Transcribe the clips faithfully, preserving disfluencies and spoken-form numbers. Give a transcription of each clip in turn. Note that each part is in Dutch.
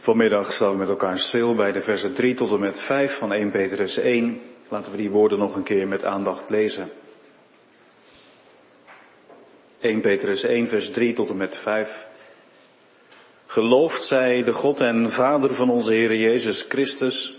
Vanmiddag staan we met elkaar stil bij de versen drie tot en met vijf van eerste Petrus één. Laten we die woorden nog een keer met aandacht lezen. eerste Petrus één vers drie tot en met vijf. Geloofd zij de God en Vader van onze Heer Jezus Christus,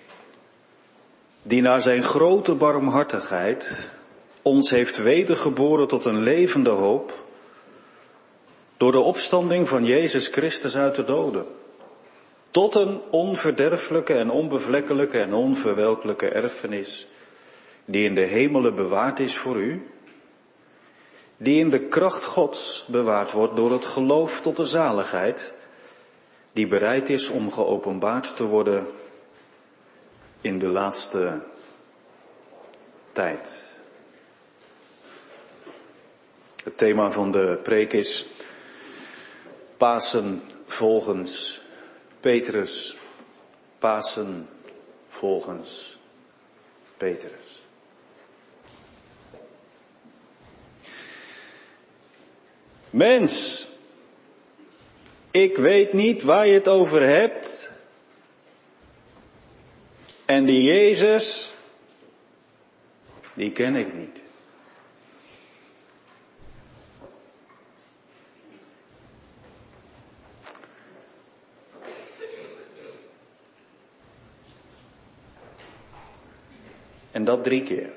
die naar zijn grote barmhartigheid ons heeft wedergeboren tot een levende hoop, door de opstanding van Jezus Christus uit de doden, tot een onverderfelijke en onbevlekkelijke en onverwelkelijke erfenis, die in de hemelen bewaard is voor u, die in de kracht Gods bewaard wordt door het geloof tot de zaligheid, die bereid is om geopenbaard te worden in de laatste tijd. Het thema van de preek is Pasen volgens Petrus. Pasen volgens Petrus. Mens, ik weet niet waar je het over hebt. En die Jezus, die ken ik niet. En dat drie keer.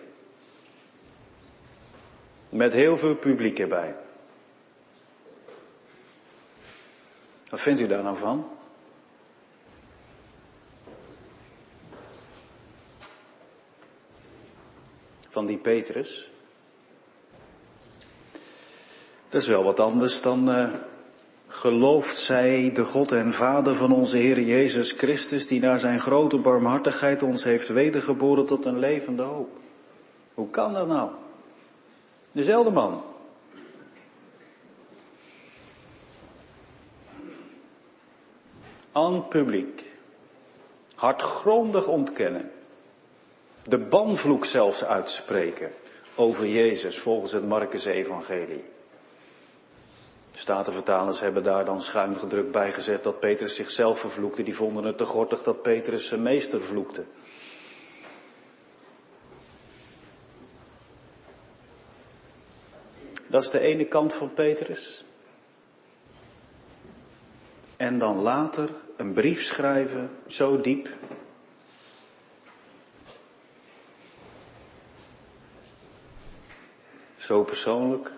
Met heel veel publiek erbij. Wat vindt u daar nou van? Van die Petrus? Dat is wel wat anders dan uh, gelooft zij de God en Vader van onze Heer Jezus Christus, die naar zijn grote barmhartigheid ons heeft wedergeboren tot een levende hoop. Hoe kan dat nou? Dezelfde man. Aan publiek. Hardgrondig ontkennen. De banvloek zelfs uitspreken over Jezus volgens het Markus-evangelie. Statenvertalers hebben daar dan schuin gedrukt bij gezet dat Petrus zichzelf vervloekte. Die vonden het te gortig dat Petrus zijn meester vloekte. Dat is de ene kant van Petrus. En dan later een brief schrijven, zo diep. Zo persoonlijk.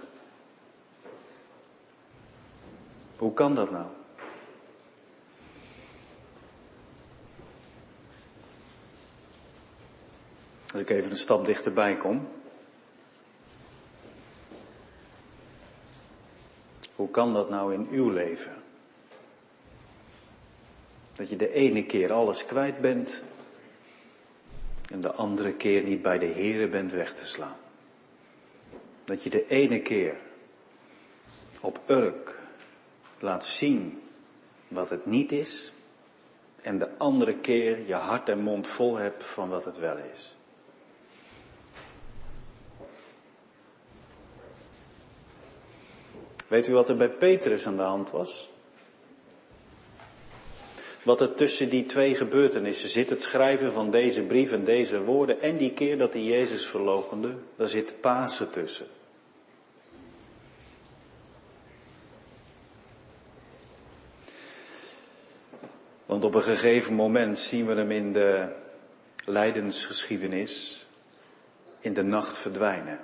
Hoe kan dat nou? Als ik even een stap dichterbij kom. Hoe kan dat nou in uw leven? Dat je de ene keer alles kwijt bent en de andere keer niet bij de Here bent weg te slaan. Dat je de ene keer op Urk laat zien wat het niet is en de andere keer je hart en mond vol hebt van wat het wel is. Weet u wat er bij Petrus aan de hand was? Wat er tussen die twee gebeurtenissen zit, het schrijven van deze brief en deze woorden en die keer dat hij Jezus verloochende, daar zit Pasen tussen. Want op een gegeven moment zien we hem in de lijdensgeschiedenis in de nacht verdwijnen.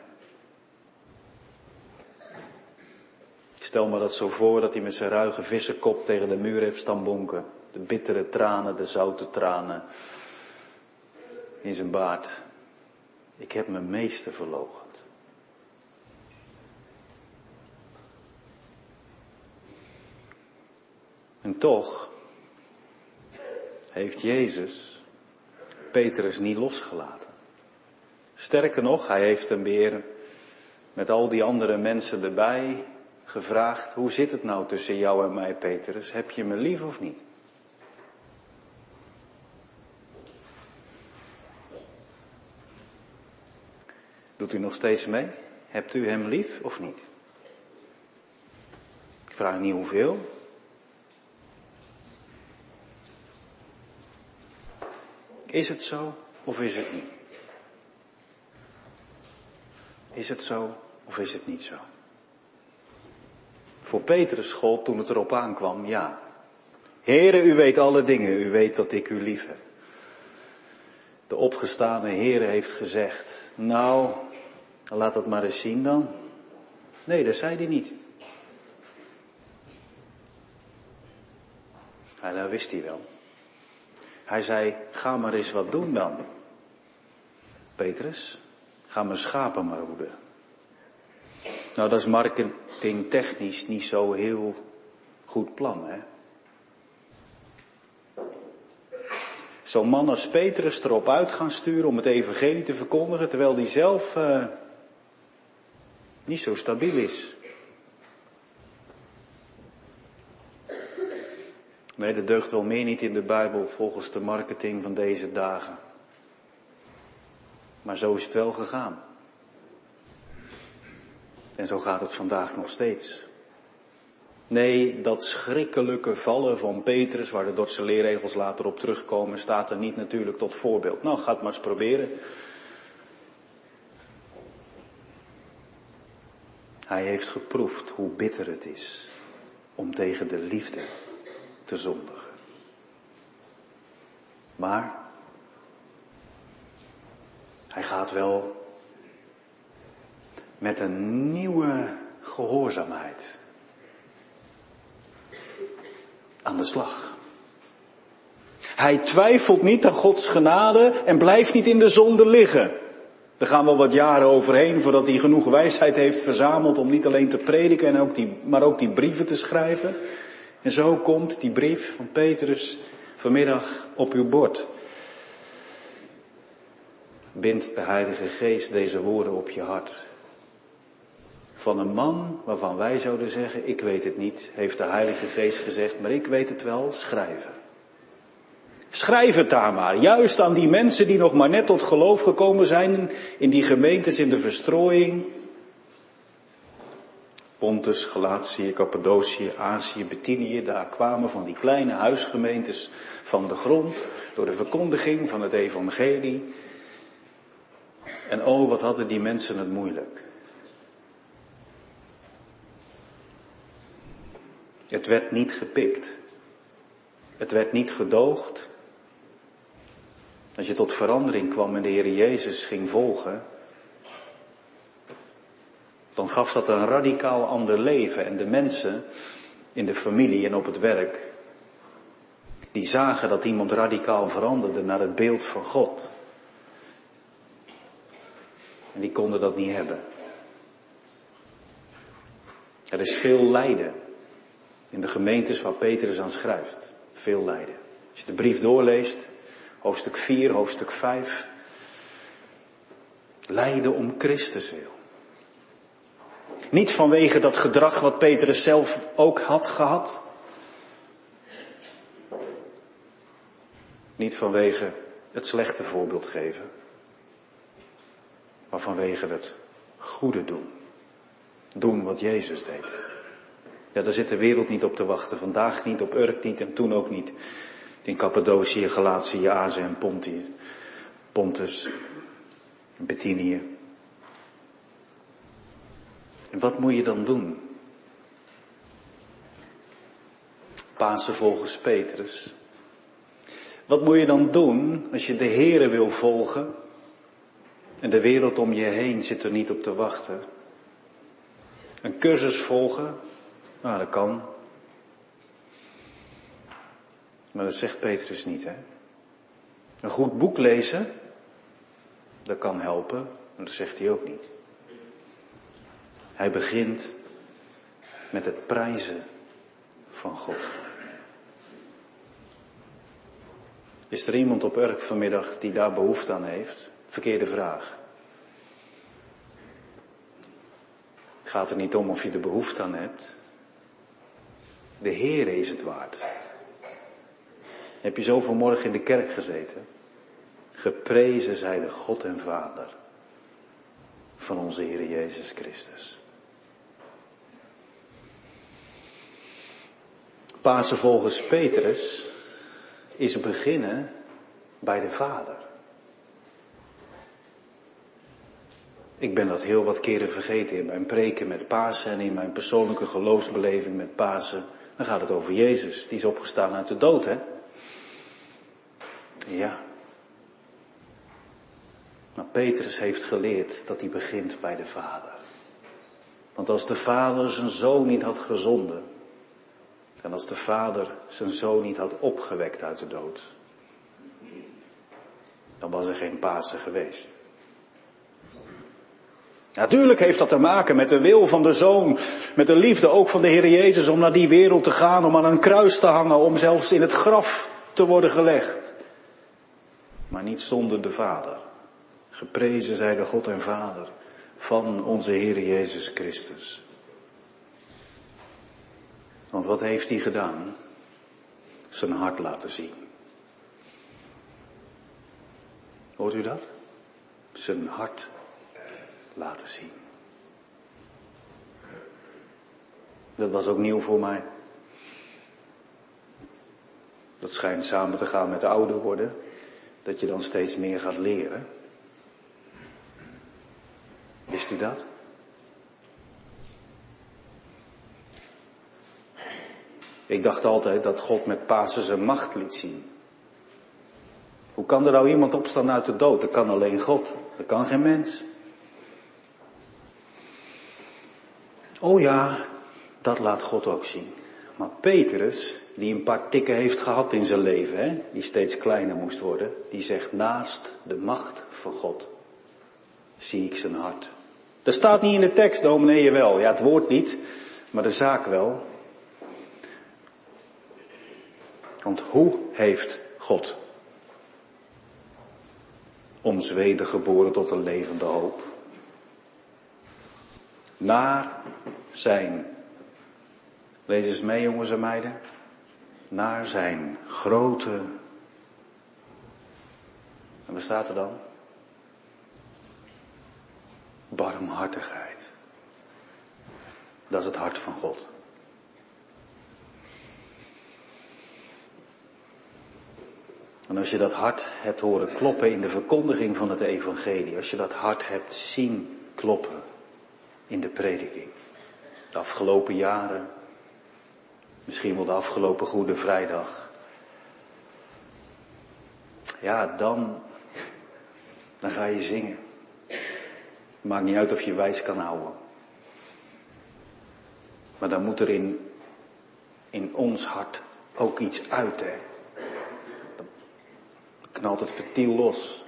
Ik stel me dat zo voor dat hij met zijn ruige vissenkop tegen de muur heeft staan bonken. De bittere tranen, de zoute tranen in zijn baard. Ik heb mijn meester verloochend. En toch heeft Jezus Petrus niet losgelaten. Sterker nog, hij heeft hem weer met al die andere mensen erbij gevraagd: hoe zit het nou tussen jou en mij, Petrus? Heb je me lief of niet? Doet u nog steeds mee? Hebt u hem lief of niet? Ik vraag niet hoeveel. Is het zo of is het niet? Is het zo of is het niet zo? Voor Petrus gold toen het erop aankwam, ja. Heere, u weet alle dingen, u weet dat ik u lief heb. De opgestane Heere heeft gezegd, nou, laat dat maar eens zien dan. Nee, dat zei hij niet. Ja, dat wist hij wel. Hij zei, ga maar eens wat doen dan. Petrus, ga mijn schapen maar hoeden. Nou, dat is marketingtechnisch niet zo heel goed plan, hè. Zo'n man als Petrus erop uit gaan sturen om het evangelie te verkondigen, terwijl hij zelf uh, niet zo stabiel is. Nee, dat deugt wel meer niet in de Bijbel volgens de marketing van deze dagen. Maar zo is het wel gegaan. En zo gaat het vandaag nog steeds. Nee, dat schrikkelijke vallen van Petrus, waar de Dordtse leerregels later op terugkomen, staat er niet natuurlijk tot voorbeeld. Nou, ga het maar eens proberen. Hij heeft geproefd hoe bitter het is om tegen de liefde te zondigen. Maar hij gaat wel met een nieuwe gehoorzaamheid aan de slag. Hij twijfelt niet aan Gods genade en blijft niet in de zonde liggen. Er gaan wel wat jaren overheen voordat hij genoeg wijsheid heeft verzameld om niet alleen te prediken, en ook die, maar ook die brieven te schrijven. En zo komt die brief van Petrus vanmiddag op uw bord. Bind de Heilige Geest deze woorden op je hart. Van een man waarvan wij zouden zeggen, ik weet het niet, heeft de Heilige Geest gezegd, maar ik weet het wel, schrijven. Schrijf het daar maar, juist aan die mensen die nog maar net tot geloof gekomen zijn in die gemeentes in de verstrooiing. Pontus, Galatië, Cappadocië, Azië, Bithynië, daar kwamen van die kleine huisgemeentes van de grond door de verkondiging van het evangelie. En oh, wat hadden die mensen het moeilijk. Het werd niet gepikt. Het werd niet gedoogd. Als je tot verandering kwam en de Heer Jezus ging volgen, dan gaf dat een radicaal ander leven. En de mensen in de familie en op het werk, die zagen dat iemand radicaal veranderde naar het beeld van God. En die konden dat niet hebben. Er is veel lijden in de gemeentes waar Petrus aan schrijft. Veel lijden. Als je de brief doorleest, hoofdstuk vier, hoofdstuk vijf. Lijden om Christus wil. Niet vanwege dat gedrag wat Petrus zelf ook had gehad. Niet vanwege het slechte voorbeeld geven. Maar vanwege het goede doen. Doen wat Jezus deed. Ja, daar zit de wereld niet op te wachten. Vandaag niet, op Urk niet en toen ook niet. In Cappadocië, Galatië, Azië en Pontië, Pontus, Bithynië. En wat moet je dan doen? Pasen volgens Petrus. Wat moet je dan doen als je de Here wil volgen en de wereld om je heen zit er niet op te wachten? Een cursus volgen? Nou, dat kan. Maar dat zegt Petrus niet, hè. Een goed boek lezen, dat kan helpen, maar dat zegt hij ook niet. Hij begint met het prijzen van God. Is er iemand op Urk vanmiddag die daar behoefte aan heeft? Verkeerde vraag. Het gaat er niet om of je er behoefte aan hebt. De Heere is het waard. Heb je zo vanmorgen in de kerk gezeten? Geprezen zij de God en Vader van onze Heer Jezus Christus. Pasen volgens Petrus is beginnen bij de Vader. Ik ben dat heel wat keren vergeten in mijn preken met Pasen en in mijn persoonlijke geloofsbeleving met Pasen. Dan gaat het over Jezus, die is opgestaan uit de dood, hè? Ja. Maar Petrus heeft geleerd dat hij begint bij de Vader. Want als de Vader zijn Zoon niet had gezonden, en als de Vader zijn Zoon niet had opgewekt uit de dood, dan was er geen Pasen geweest. Natuurlijk heeft dat te maken met de wil van de Zoon, met de liefde ook van de Heer Jezus om naar die wereld te gaan, om aan een kruis te hangen, om zelfs in het graf te worden gelegd. Maar niet zonder de Vader. Geprezen zij de God en Vader van onze Heer Jezus Christus. Want wat heeft hij gedaan? Zijn hart laten zien. Hoort u dat? Zijn hart laten zien. Dat was ook nieuw voor mij. Dat schijnt samen te gaan met ouder worden. Dat je dan steeds meer gaat leren. Wist u dat? Ik dacht altijd dat God met Pasen zijn macht liet zien. Hoe kan er nou iemand opstaan uit de dood? Dat kan alleen God. Dat kan geen mens. Oh ja, dat laat God ook zien. Maar Petrus, die een paar tikken heeft gehad in zijn leven, hè, die steeds kleiner moest worden, die zegt, naast de macht van God zie ik zijn hart. Dat staat niet in de tekst, dominee, jawel. Ja, het woord niet, maar de zaak wel. Want hoe heeft God ons wedergeboren tot een levende hoop? Naar zijn, lees eens mee jongens en meiden, naar zijn grote, en wat staat er dan? Barmhartigheid. Dat is het hart van God. En als je dat hart hebt horen kloppen in de verkondiging van het evangelie, als je dat hart hebt zien kloppen in de prediking, de afgelopen jaren, misschien wel de afgelopen Goede Vrijdag, ja, dan, dan ga je zingen. Het maakt niet uit of je wijs kan houden. Maar dan moet er in, in ons hart ook iets uit, hè. Dan knalt het ventiel los.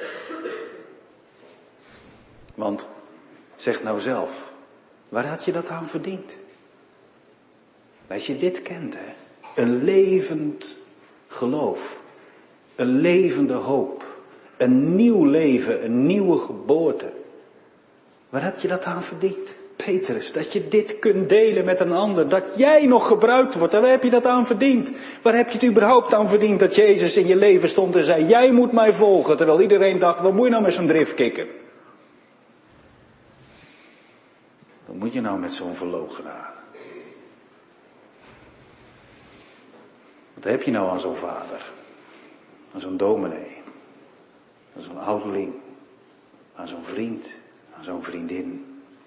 Want, zeg nou zelf, waar had je dat aan verdiend? Als je dit kent, hè. Een levend geloof. Een levende hoop. Een nieuw leven, een nieuwe geboorte. Waar had je dat aan verdiend? Petrus, dat je dit kunt delen met een ander. Dat jij nog gebruikt wordt. En waar heb je dat aan verdiend? Waar heb je het überhaupt aan verdiend dat Jezus in je leven stond en zei, jij moet mij volgen. Terwijl iedereen dacht, wat moet je nou met zo'n driftkikker? Wat moet je nou met zo'n verloochenaar? Wat heb je nou aan zo'n vader? Aan zo'n dominee? Aan zo'n ouderling? Aan zo'n vriend? Aan zo'n vriendin?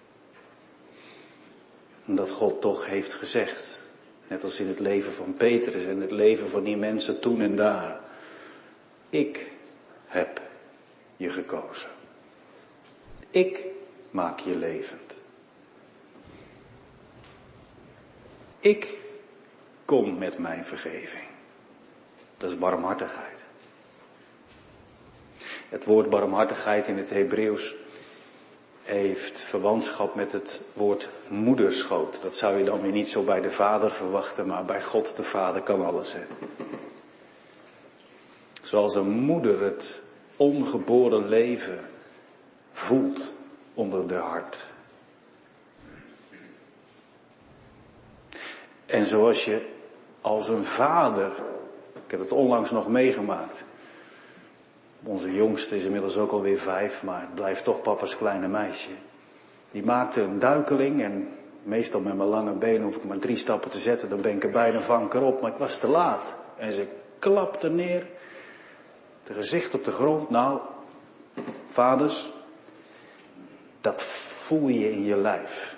Omdat God toch heeft gezegd, net als in het leven van Petrus en het leven van die mensen toen en daar, ik heb je gekozen. Ik maak je levend. Ik kom met mijn vergeving. Dat is barmhartigheid. Het woord barmhartigheid in het Hebreeuws heeft verwantschap met het woord moederschoot. Dat zou je dan weer niet zo bij de Vader verwachten, maar bij God de Vader kan alles, hè. Zoals een moeder het ongeboren leven voelt onder de hart. En zoals je als een vader, ik heb het onlangs nog meegemaakt. Onze jongste is inmiddels ook alweer vijf, maar het blijft toch papa's kleine meisje. Die maakte een duikeling en meestal met mijn lange benen hoef ik maar drie stappen te zetten, dan ben ik er bijna vang erop, maar ik was te laat. En ze klapte neer De gezicht op de grond, nou, vaders, dat voel je in je lijf.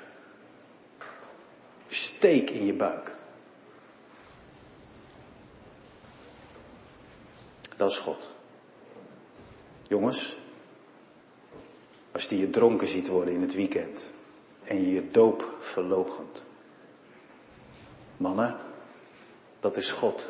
Steek in je buik. Dat is God. Jongens, als die je dronken ziet worden in het weekend en je je doop verloochent. Mannen, dat is God.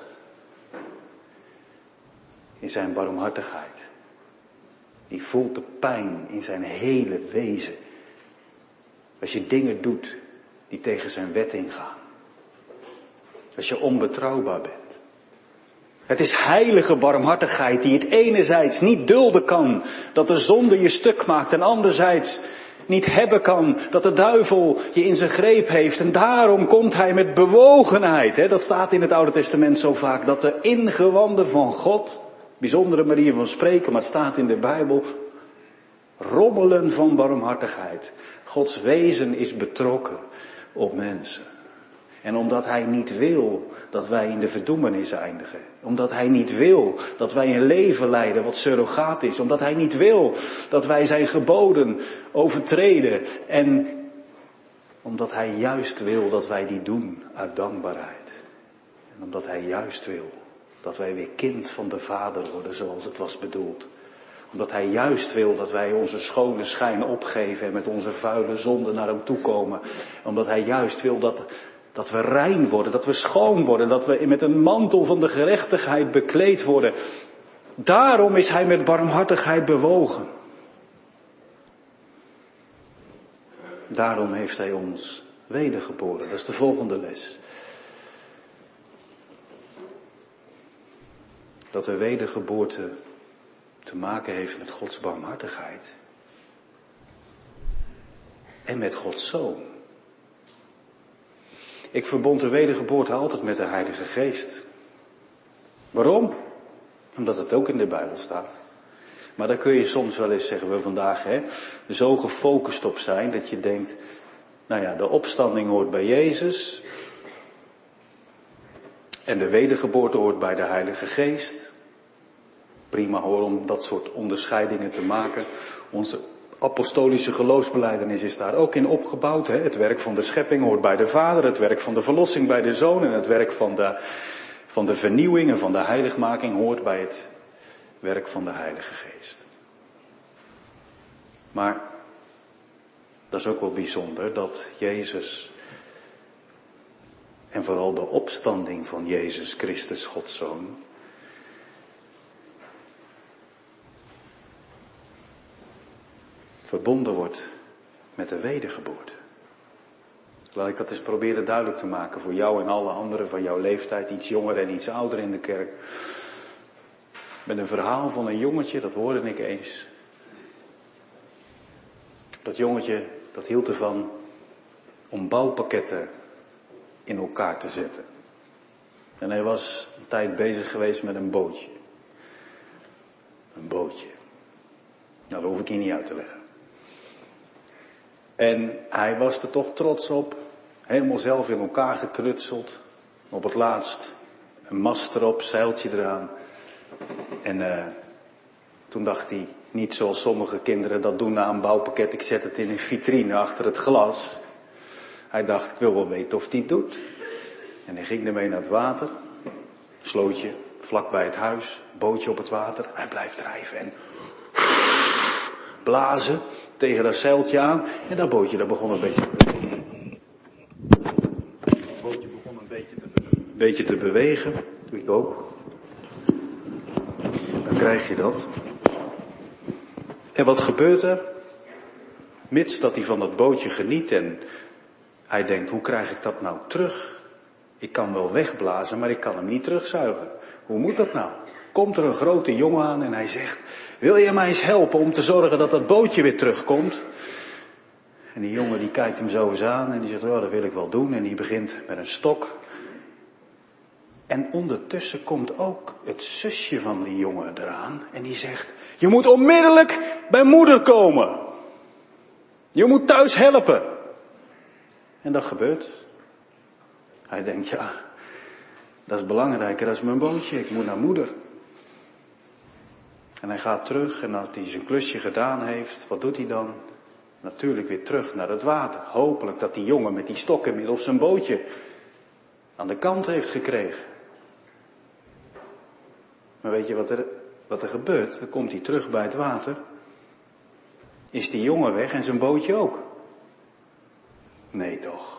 In zijn barmhartigheid. Die voelt de pijn in zijn hele wezen. Als je dingen doet die tegen zijn wet ingaan. Als je onbetrouwbaar bent. Het is heilige barmhartigheid die het enerzijds niet dulden kan dat de zonde je stuk maakt en anderzijds niet hebben kan dat de duivel je in zijn greep heeft. En daarom komt hij met bewogenheid. Hè? Dat staat in het Oude Testament zo vaak, dat de ingewanden van God, bijzondere manier van spreken, maar het staat in de Bijbel, rommelen van barmhartigheid. Gods wezen is betrokken op mensen. En omdat hij niet wil dat wij in de verdoemenis eindigen. Omdat hij niet wil dat wij een leven leiden wat surrogaat is. Omdat hij niet wil dat wij zijn geboden overtreden. En omdat hij juist wil dat wij die doen uit dankbaarheid. En omdat hij juist wil dat wij weer kind van de Vader worden zoals het was bedoeld. Omdat hij juist wil dat wij onze schone schijn opgeven en met onze vuile zonde naar hem toe komen. Omdat hij juist wil dat... Dat we rein worden, dat we schoon worden, dat we met een mantel van de gerechtigheid bekleed worden. Daarom is hij met barmhartigheid bewogen. Daarom heeft hij ons wedergeboren. Dat is de volgende les. Dat de wedergeboorte te maken heeft met Gods barmhartigheid. En met Gods Zoon. Ik verbond de wedergeboorte altijd met de Heilige Geest. Waarom? Omdat het ook in de Bijbel staat. Maar daar kun je soms wel eens, zeggen we vandaag, hè, zo gefocust op zijn dat je denkt, nou ja, de opstanding hoort bij Jezus. En de wedergeboorte hoort bij de Heilige Geest. Prima hoor om dat soort onderscheidingen te maken. Onze apostolische geloofsbelijdenis is daar ook in opgebouwd. Hè? Het werk van de schepping hoort bij de Vader, het werk van de verlossing bij de Zoon en het werk van de, van de vernieuwing en van de heiligmaking hoort bij het werk van de Heilige Geest. Maar dat is ook wel bijzonder dat Jezus en vooral de opstanding van Jezus Christus, Gods Zoon, verbonden wordt met de wedergeboorte. Laat ik dat eens proberen duidelijk te maken voor jou en alle anderen van jouw leeftijd, iets jonger en iets ouder in de kerk. Met een verhaal van een jongetje, dat hoorde ik eens. Dat jongetje, dat hield ervan om bouwpakketten in elkaar te zetten. En hij was een tijd bezig geweest met een bootje. Een bootje. Nou, dat hoef ik hier niet uit te leggen. En hij was er toch trots op. Helemaal zelf in elkaar geknutseld. Op het laatst een mast erop, zeiltje eraan. En uh, toen dacht hij, niet zoals sommige kinderen dat doen na een bouwpakket. Ik zet het in een vitrine achter het glas. Hij dacht, ik wil wel weten of hij het doet. En hij ging ermee naar het water. Slootje, vlak bij het huis. Bootje op het water. Hij blijft drijven en blazen tegen dat zeiltje aan. En dat bootje, dat begon een beetje te bewegen. Het bootje begon een beetje te, een beetje te bewegen. Doe ik ook. Dan krijg je dat. En wat gebeurt er? Mits dat hij van dat bootje geniet en hij denkt, hoe krijg ik dat nou terug? Ik kan wel wegblazen, maar ik kan hem niet terugzuigen. Hoe moet dat nou? Komt er een grote jongen aan en hij zegt, wil je mij eens helpen om te zorgen dat dat bootje weer terugkomt? En die jongen die kijkt hem zo eens aan en die zegt, oh, dat wil ik wel doen. En die begint met een stok. En ondertussen komt ook het zusje van die jongen eraan en die zegt, je moet onmiddellijk bij moeder komen. Je moet thuis helpen. En dat gebeurt. Hij denkt, ja, dat is belangrijker dan mijn bootje. Ik moet naar moeder. En hij gaat terug en als hij zijn klusje gedaan heeft, wat doet hij dan? Natuurlijk weer terug naar het water. Hopelijk dat die jongen met die stok inmiddels zijn bootje aan de kant heeft gekregen. Maar weet je wat er, wat er gebeurt? Dan komt hij terug bij het water. Is die jongen weg en zijn bootje ook? Nee toch.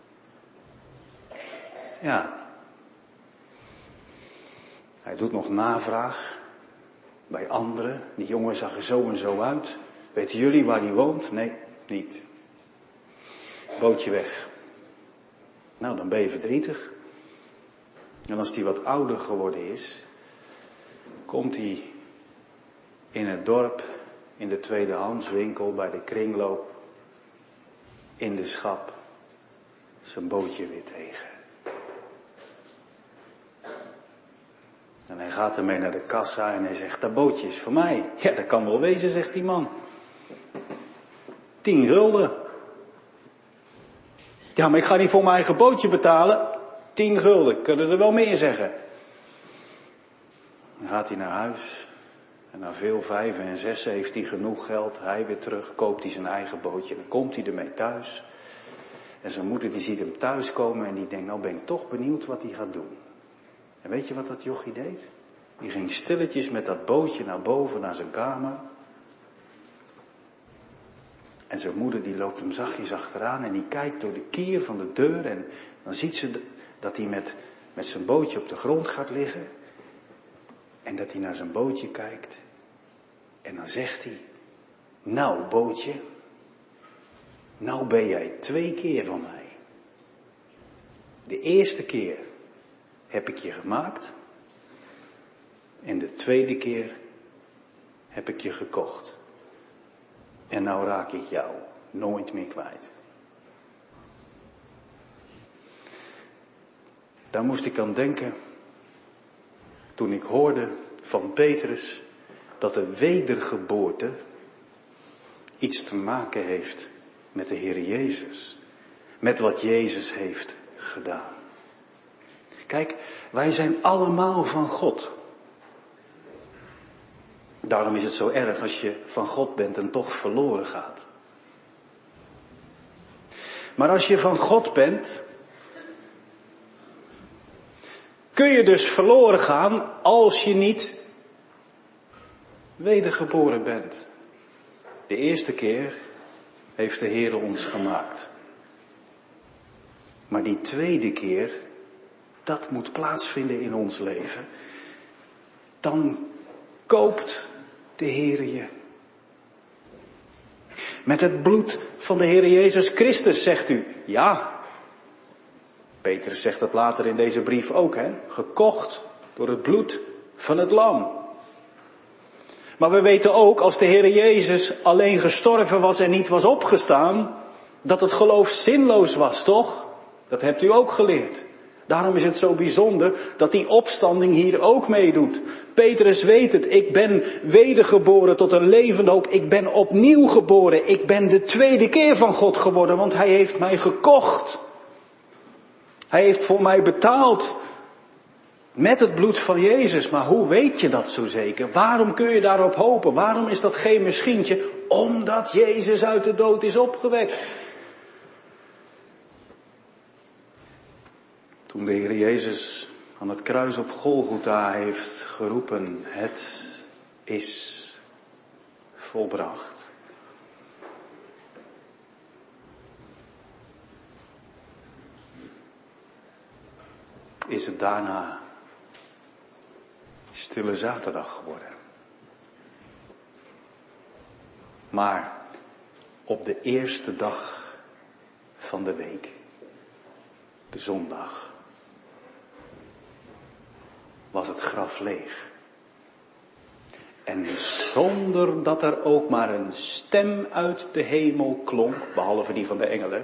Ja. Hij doet nog navraag bij anderen. Die jongen zag er zo en zo uit. Weten jullie waar hij woont? Nee, niet. Bootje weg. Nou, dan ben je verdrietig. En als hij wat ouder geworden is, komt hij in het dorp, in de tweedehandswinkel, bij de kringloop, in de schap, zijn bootje weer tegen. En hij gaat ermee naar de kassa en hij zegt, dat bootje is voor mij. Ja, dat kan wel wezen, zegt die man. Tien gulden. Ja, maar ik ga niet voor mijn eigen bootje betalen. Tien gulden, kunnen er wel meer zeggen. Dan gaat hij naar huis. En na veel vijven en zessen heeft hij genoeg geld. Hij weer terug, koopt hij zijn eigen bootje. Dan komt hij ermee thuis. En zijn moeder die ziet hem thuiskomen en die denkt, nou ben ik toch benieuwd wat hij gaat doen. En weet je wat dat jochie deed? Die ging stilletjes met dat bootje naar boven, naar zijn kamer. En zijn moeder die loopt hem zachtjes achteraan en die kijkt door de kier van de deur. En dan ziet ze dat hij met, met zijn bootje op de grond gaat liggen. En dat hij naar zijn bootje kijkt. En dan zegt hij, nou bootje, nou ben jij twee keer van mij. De eerste keer heb ik je gemaakt. En de tweede keer heb ik je gekocht. En nou raak ik jou nooit meer kwijt. Daar moest ik aan denken toen ik hoorde van Petrus dat de wedergeboorte iets te maken heeft met de Heer Jezus. Met wat Jezus heeft gedaan. Kijk, wij zijn allemaal van God. Daarom is het zo erg als je van God bent en toch verloren gaat. Maar als je van God bent, kun je dus verloren gaan als je niet wedergeboren bent. De eerste keer heeft de Heer ons gemaakt. Maar die tweede keer, dat moet plaatsvinden in ons leven. Dan koopt de Heer je. Met het bloed van de Heer Jezus Christus, zegt u. Ja. Petrus zegt dat later in deze brief ook, hè. Gekocht door het bloed van het lam. Maar we weten ook, als de Heer Jezus alleen gestorven was en niet was opgestaan, dat het geloof zinloos was, toch? Dat hebt u ook geleerd. Daarom is het zo bijzonder dat die opstanding hier ook meedoet. Petrus weet het, ik ben wedergeboren tot een levende hoop. Ik ben opnieuw geboren. Ik ben de tweede keer van God geworden, want hij heeft mij gekocht. Hij heeft voor mij betaald met het bloed van Jezus. Maar hoe weet je dat zo zeker? Waarom kun je daarop hopen? Waarom is dat geen misschientje? Omdat Jezus uit de dood is opgewekt. Toen de Heer Jezus aan het kruis op Golgotha heeft geroepen, het is volbracht. Is het daarna Stille Zaterdag geworden. Maar op de eerste dag van de week, de zondag, was het graf leeg. En zonder dat er ook maar een stem uit de hemel klonk, behalve die van de engelen,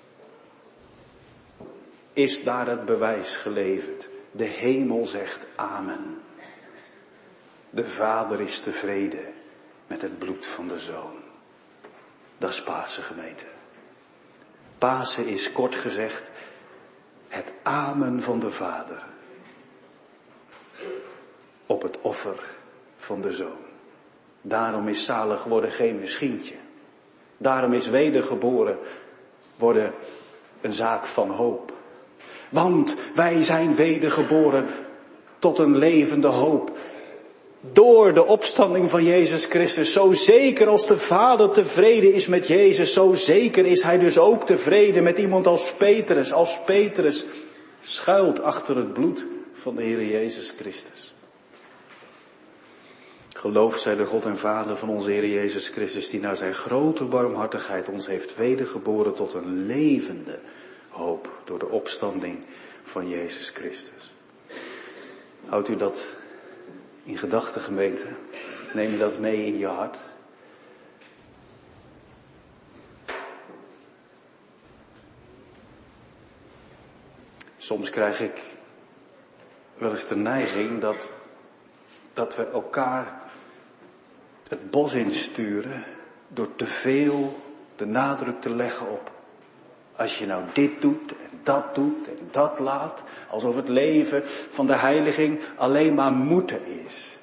is daar het bewijs geleverd. De hemel zegt amen. De Vader is tevreden met het bloed van de Zoon. Dat is Pasen, gemeente. Pasen is kort gezegd het amen van de Vader op het offer van de Zoon. Daarom is zalig worden geen misschientje. Daarom is wedergeboren worden een zaak van hoop. Want wij zijn wedergeboren tot een levende hoop. Door de opstanding van Jezus Christus. Zo zeker als de Vader tevreden is met Jezus, zo zeker is hij dus ook tevreden met iemand als Petrus. Als Petrus schuilt achter het bloed van de Heer Jezus Christus. Geloofd zij de God en Vader van onze Heer Jezus Christus, die naar zijn grote barmhartigheid ons heeft wedergeboren tot een levende hoop door de opstanding van Jezus Christus. Houdt u dat in gedachten, gemeente? Neem je dat mee in je hart? Soms krijg ik wel eens de neiging dat, dat we elkaar het bos insturen door te veel de nadruk te leggen op. Als je nou dit doet en dat doet en dat laat, alsof het leven van de heiliging alleen maar moeten is.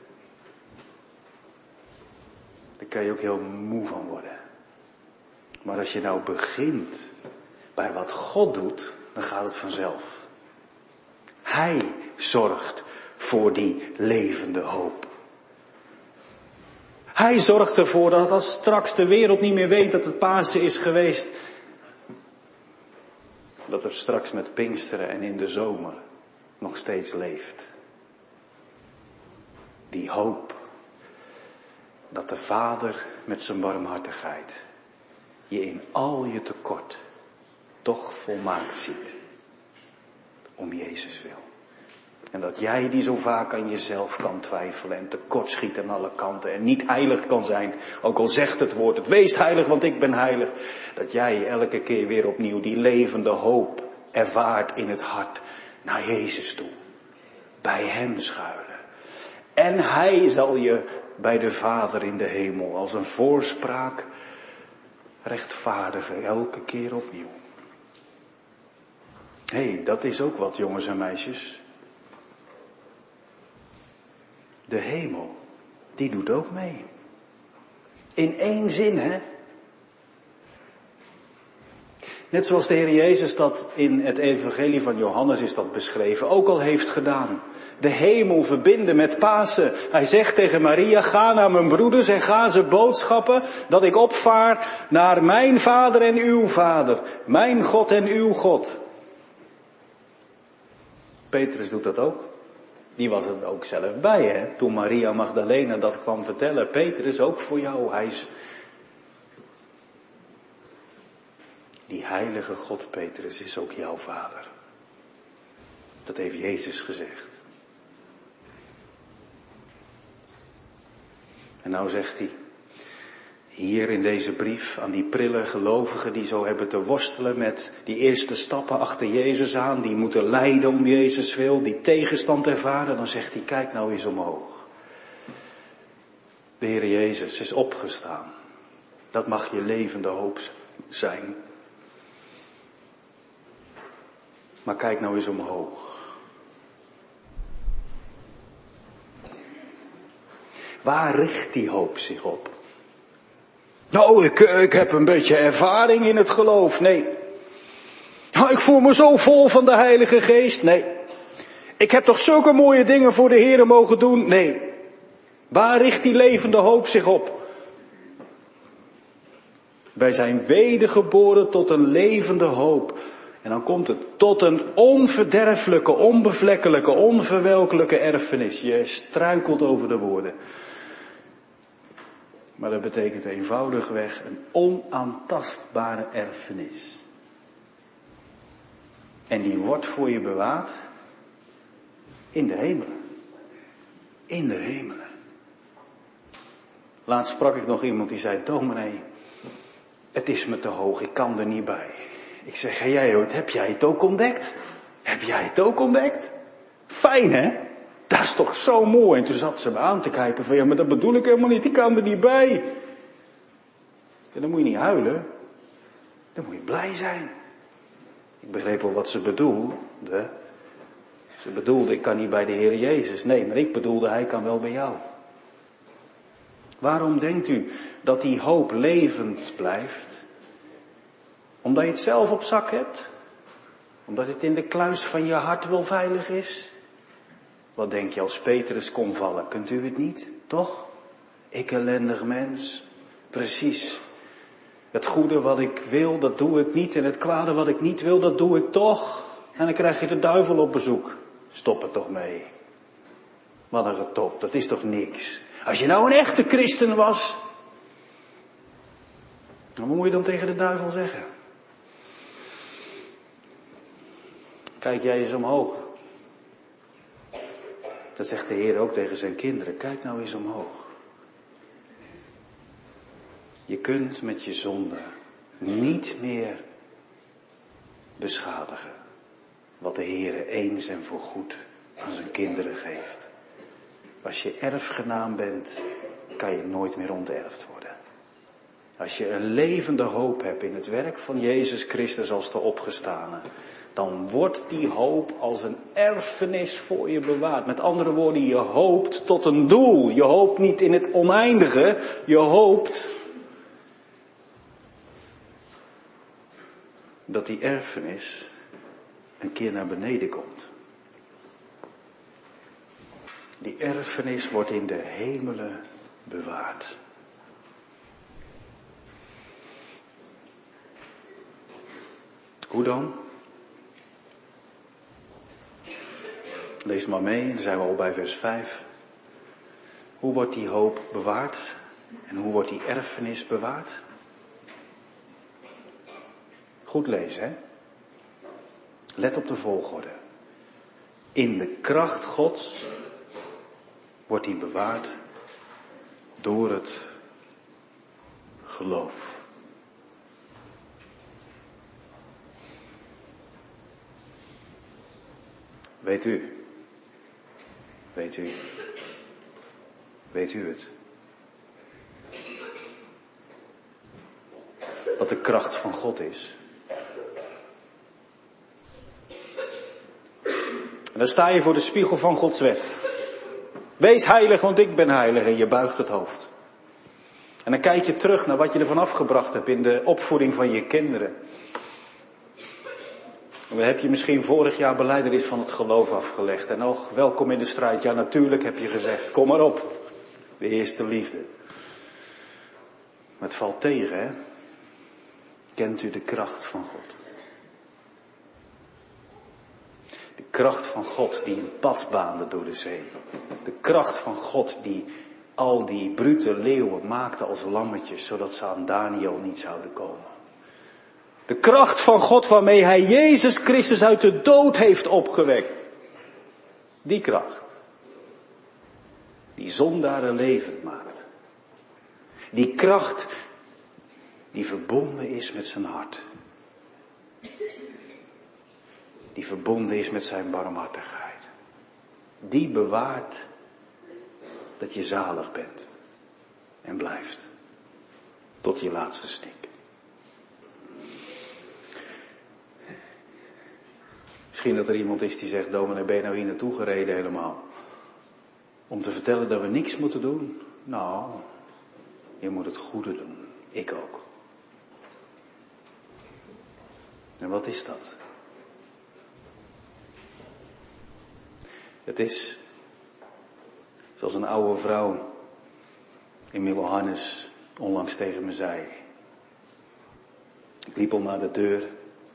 Daar kan je ook heel moe van worden. Maar als je nou begint bij wat God doet, dan gaat het vanzelf. Hij zorgt voor die levende hoop. Hij zorgt ervoor dat als straks de wereld niet meer weet dat het Pasen is geweest, dat er straks met Pinksteren en in de zomer nog steeds leeft. Die hoop dat de Vader met zijn barmhartigheid je in al je tekort toch volmaakt ziet. Om Jezus wil. En dat jij die zo vaak aan jezelf kan twijfelen en tekortschiet aan alle kanten en niet heilig kan zijn, ook al zegt het woord, het wees heilig want ik ben heilig, dat jij elke keer weer opnieuw die levende hoop ervaart in het hart naar Jezus toe. Bij hem schuilen. En hij zal je bij de Vader in de hemel als een voorspraak rechtvaardigen elke keer opnieuw. Hé, hey, dat is ook wat, jongens en meisjes. De hemel, die doet ook mee. In één zin, hè. Net zoals de Heer Jezus dat in het evangelie van Johannes is dat beschreven, ook al heeft gedaan. De hemel verbinden met Pasen. Hij zegt tegen Maria, ga naar mijn broeders en ga ze boodschappen dat ik opvaar naar mijn Vader en uw Vader. Mijn God en uw God. Petrus doet dat ook. Die was er ook zelf bij, hè. Toen Maria Magdalena dat kwam vertellen. Petrus, ook voor jou. Hij is die heilige God, Petrus, is ook jouw vader. Dat heeft Jezus gezegd. En nou zegt hij, hier in deze brief aan die prille gelovigen die zo hebben te worstelen met die eerste stappen achter Jezus aan, die moeten lijden om Jezus wil, die tegenstand ervaren, dan zegt hij, kijk nou eens omhoog. De Heer Jezus is opgestaan. Dat mag je levende hoop zijn. Maar kijk nou eens omhoog. Waar richt die hoop zich op? Nou, ik, ik heb een beetje ervaring in het geloof. Nee. Nou, ik voel me zo vol van de Heilige Geest. Nee. Ik heb toch zulke mooie dingen voor de Heere mogen doen. Nee. Waar richt die levende hoop zich op? Wij zijn wedergeboren tot een levende hoop. En dan komt het tot een onverderfelijke, onbevlekkelijke, onverwelkelijke erfenis. Je struikelt over de woorden. Maar dat betekent eenvoudigweg een onaantastbare erfenis. En die wordt voor je bewaard in de hemelen. In de hemelen. Laatst sprak ik nog iemand die zei, dominee, het is me te hoog, ik kan er niet bij. Ik zeg, hey, jij ooit, heb jij het ook ontdekt? Heb jij het ook ontdekt? Fijn, hè? Dat is toch zo mooi. En toen zat ze me aan te kijken van, ja, maar dat bedoel ik helemaal niet. Ik kan er niet bij. En dan moet je niet huilen. Dan moet je blij zijn. Ik begreep wel wat ze bedoelde. Ze bedoelde, ik kan niet bij de Heer Jezus. Nee, maar ik bedoelde, hij kan wel bij jou. Waarom denkt u dat die hoop levend blijft? Omdat je het zelf op zak hebt? Omdat het in de kluis van je hart wel veilig is? Wat denk je als Petrus kon vallen? Kunt u het niet, toch? Ik ellendig mens. Precies. Het goede wat ik wil, dat doe ik niet. En het kwade wat ik niet wil, dat doe ik toch. En dan krijg je de duivel op bezoek. Stop er toch mee. Wat een getop, dat is toch niks. Als je nou een echte christen was, wat moet je dan tegen de duivel zeggen? Kijk jij eens omhoog. Dat zegt de Heer ook tegen zijn kinderen. Kijk nou eens omhoog. Je kunt met je zonde niet meer beschadigen wat de Heer eens en voorgoed aan zijn kinderen geeft. Als je erfgenaam bent, kan je nooit meer onterfd worden. Als je een levende hoop hebt in het werk van Jezus Christus als de opgestane, dan wordt die hoop als een erfenis voor je bewaard. Met andere woorden, je hoopt tot een doel. Je hoopt niet in het oneindige, je hoopt dat die erfenis een keer naar beneden komt. Die erfenis wordt in de hemelen bewaard. Hoe dan? Lees maar mee, dan zijn we al bij vers vijf. Hoe wordt die hoop bewaard? En hoe wordt die erfenis bewaard? Goed lezen, hè? Let op de volgorde. In de kracht Gods wordt die bewaard door het geloof. Weet u? Weet u? Weet u het? Wat de kracht van God is? En dan sta je voor de spiegel van Gods wet. Wees heilig, want ik ben heilig. En je buigt het hoofd. En dan kijk je terug naar wat je ervan afgebracht hebt in de opvoeding van je kinderen. En dan heb je misschien vorig jaar belijdenis van het geloof afgelegd. En och, welkom in de strijd. Ja, natuurlijk heb je gezegd, kom maar op. De eerste liefde. Maar het valt tegen, hè? Kent u de kracht van God? De kracht van God die een pad baande door de zee. De kracht van God die al die brute leeuwen maakte als lammetjes, zodat ze aan Daniel niet zouden komen. De kracht van God waarmee hij Jezus Christus uit de dood heeft opgewekt. Die kracht. Die zondaren levend maakt. Die kracht die verbonden is met zijn hart. Die verbonden is met zijn barmhartigheid. Die bewaart dat je zalig bent. En blijft. Tot je laatste snik. Misschien dat er iemand is die zegt, dominee, ben je nou hier naartoe gereden helemaal? Om te vertellen dat we niks moeten doen? Nou, je moet het goede doen. Ik ook. En wat is dat? Het is, zoals een oude vrouw in Middelharnis onlangs tegen me zei. Ik liep al naar de deur.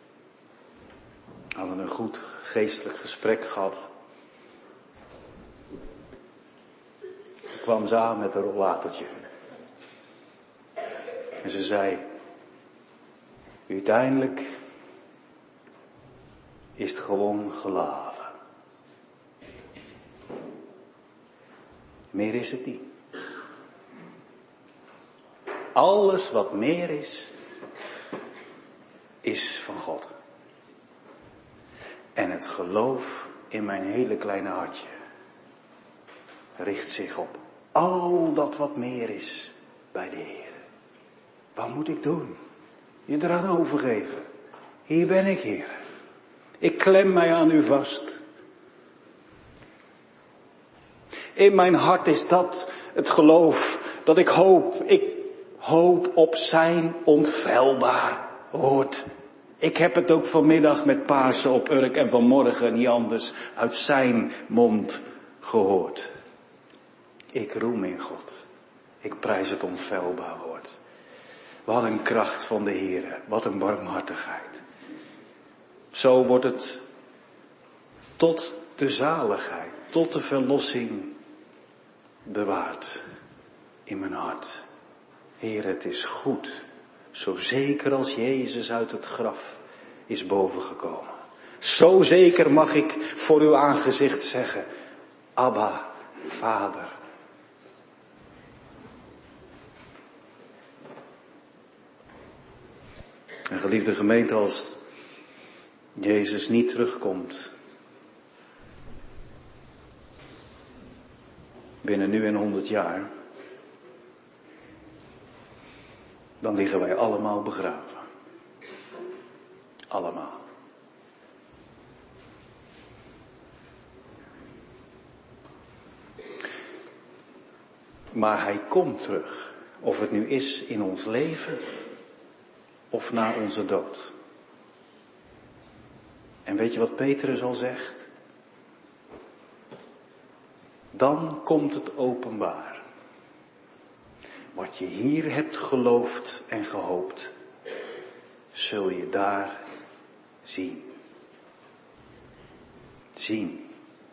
Hadden een goed geestelijk gesprek gehad. Ik kwam ze aan met een rollatortje. En ze zei, uiteindelijk is het gewoon gelaven. Meer is het niet. Alles wat meer is, is van God. En het geloof in mijn hele kleine hartje richt zich op al dat wat meer is bij de Heer. Wat moet ik doen? Je eraan overgeven. Hier ben ik, Heer. Ik klem mij aan u vast. In mijn hart is dat het geloof dat ik hoop, ik hoop op zijn onfeilbaar woord. Ik heb het ook vanmiddag met Pasen op Urk en vanmorgen niet anders uit zijn mond gehoord. Ik roem in God. Ik prijs het onfeilbaar woord. Wat een kracht van de Heere. Wat een barmhartigheid. Zo wordt het tot de zaligheid, tot de verlossing bewaard in mijn hart. Heer, het is goed, zo zeker als Jezus uit het graf is bovengekomen. Zo zeker mag ik voor uw aangezicht zeggen, Abba, Vader. En geliefde gemeente, als Jezus niet terugkomt, binnen nu en honderd jaar, dan liggen wij allemaal begraven. Allemaal. Maar hij komt terug. Of het nu is in ons leven of na onze dood. En weet je wat Petrus al zegt? Dan komt het openbaar. Wat je hier hebt geloofd en gehoopt, zul je daar zien. Zien.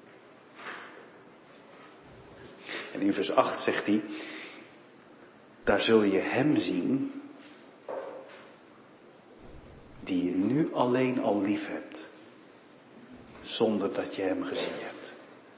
En in vers acht zegt hij, daar zul je hem zien, die je nu alleen al lief hebt, zonder dat je hem gezien hebt.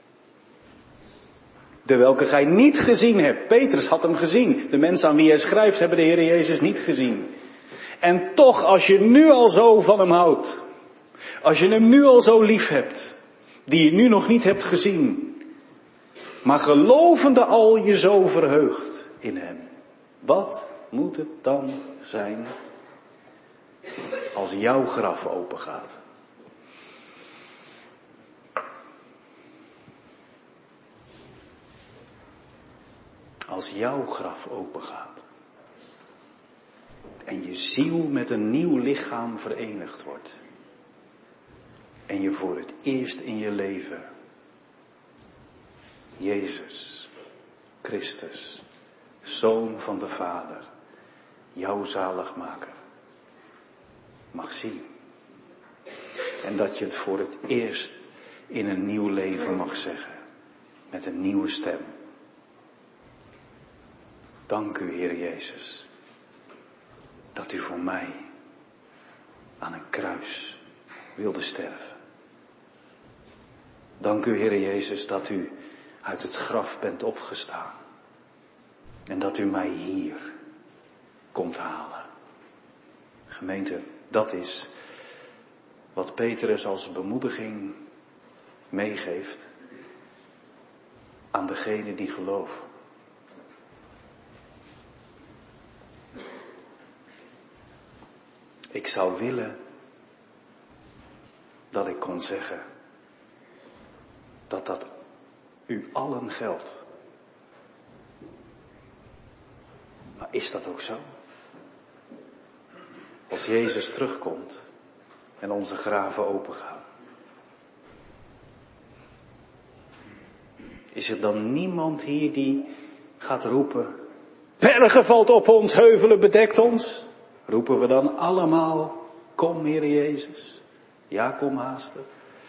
De welke gij niet gezien hebt. Petrus had hem gezien. De mensen aan wie hij schrijft hebben de Heer Jezus niet gezien. En toch, als je nu al zo van hem houdt, als je hem nu al zo lief hebt, die je nu nog niet hebt gezien, maar gelovende al je zo verheugt in hem, wat moet het dan zijn als jouw graf open gaat? Als jouw graf open gaat en je ziel met een nieuw lichaam verenigd wordt en je voor het eerst in je leven Jezus Christus, Zoon van de Vader, jouw zaligmaker, mag zien. En dat je het voor het eerst in een nieuw leven mag zeggen, met een nieuwe stem. Dank u, Heer Jezus, dat u voor mij aan een kruis wilde sterven. Dank u, Heer Jezus, dat u uit het graf bent opgestaan. En dat u mij hier komt halen. Gemeente, dat is wat Petrus als bemoediging meegeeft aan degenen die geloven. Ik zou willen dat ik kon zeggen dat dat u allen geldt. Maar is dat ook zo? Als Jezus terugkomt en onze graven opengaan, is er dan niemand hier die gaat roepen, bergen valt op ons, heuvelen bedekt ons? Roepen we dan allemaal, kom Heer Jezus, ja kom haastig.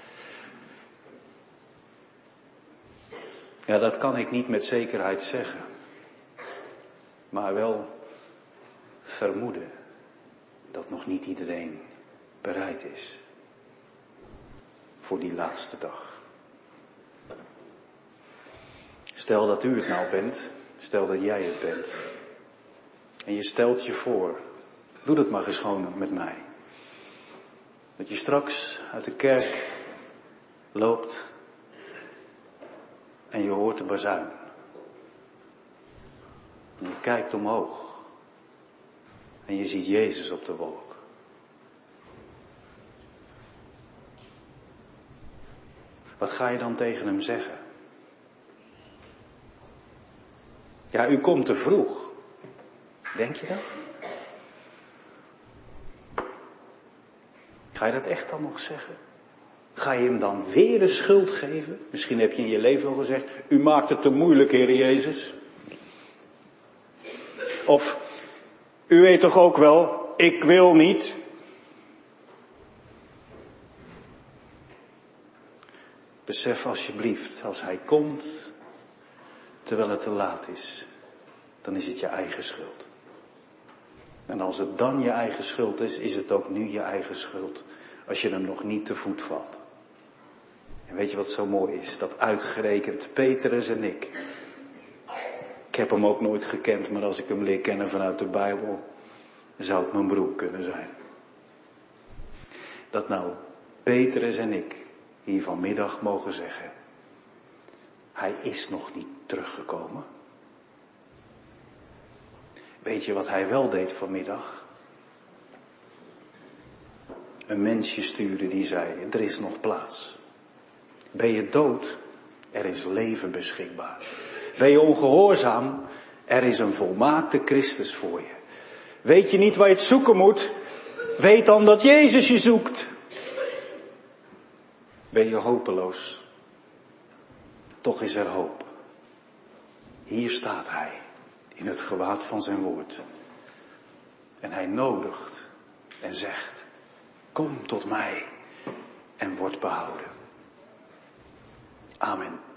Ja, dat kan ik niet met zekerheid zeggen, maar wel vermoeden dat nog niet iedereen bereid is voor die laatste dag. Stel dat u het nou bent, stel dat jij het bent en je stelt je voor, doe dat maar eens gewoon met mij. Dat je straks uit de kerk loopt en je hoort de bazuin. En je kijkt omhoog en je ziet Jezus op de wolk. Wat ga je dan tegen hem zeggen? Ja, u komt te vroeg. Denk je dat? Ga je dat echt dan nog zeggen? Ga je hem dan weer de schuld geven? Misschien heb je in je leven al gezegd, u maakt het te moeilijk, Heer Jezus. Of, u weet toch ook wel, ik wil niet. Besef alsjeblieft, als hij komt, terwijl het te laat is, dan is het je eigen schuld. En als het dan je eigen schuld is, is het ook nu je eigen schuld. Als je hem nog niet te voet valt. En weet je wat zo mooi is? Dat uitgerekend Petrus en ik. Ik heb hem ook nooit gekend, maar als ik hem leer kennen vanuit de Bijbel, zou het mijn broer kunnen zijn. Dat nou Petrus en ik hier vanmiddag mogen zeggen. Hij is nog niet teruggekomen. Weet je wat hij wel deed vanmiddag? Een mensje sturen die zei, er is nog plaats. Ben je dood? Er is leven beschikbaar. Ben je ongehoorzaam? Er is een volmaakte Christus voor je. Weet je niet waar je het zoeken moet? Weet dan dat Jezus je zoekt. Ben je hopeloos? Toch is er hoop. Hier staat hij, in het gewaad van zijn woord. En hij nodigt en zegt, kom tot mij en word behouden. Amen.